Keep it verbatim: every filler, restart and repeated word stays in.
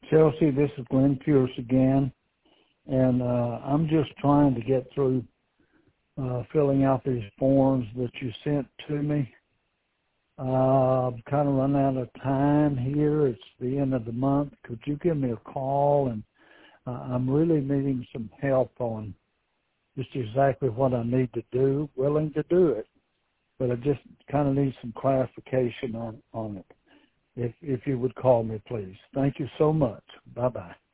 Chelsea, this is Glenn Pierce again, and uh, I'm just trying to get through uh, filling out these forms that you sent to me. Uh, I'm kind of running out of time here. It's the end of the month. Could you give me a call? And uh, I'm really needing some help on just exactly what I need to do. Willing to do it, but I just kind of need some clarification on, on it. If if you would call me, please. Thank you so much. Bye-bye.